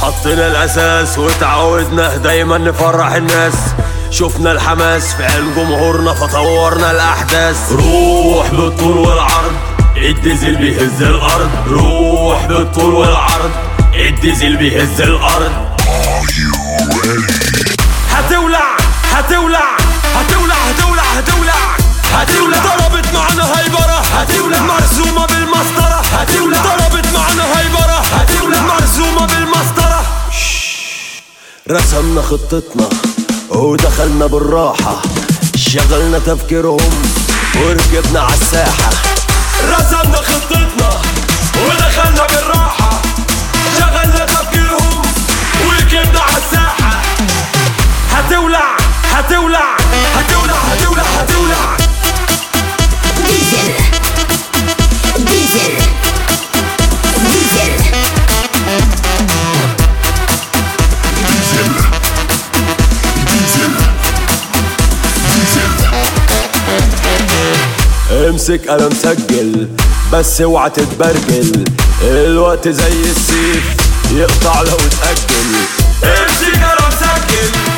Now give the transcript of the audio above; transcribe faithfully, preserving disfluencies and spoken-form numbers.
حطينا الأساس وتعودنا دايما نفرح الناس. شفنا الحماس في عين جمهورنا فطورنا الأحداث. روح بالطول والعرض الديزل بيهز الأرض. روح بالطول والعرض الديزل بيهز الأرض. هتولع هتولع هتولع هتولع هتولع هتولع. ضربت معنا هيبرة هتولع مرسومة بالمسطرة. هتولع ضربت معنا هيبرة هتولع مرسومة بالمسطرة. رسمنا خطتنا ودخلنا بالراحة. شغلنا تفكيرهم وركبنا عالساحة. رسمنا خطتنا ودخلنا بالراحة. شغلنا تفكيرهم وركبنا عالساحة. هتولع هتولع هتولع هتولع هتولع. ديزل ديزل ديزل امسك قلم سجل بس اوعى تتبرجل. الوقت زي السيف يقطع لو اتأجل. امسك قلم سجل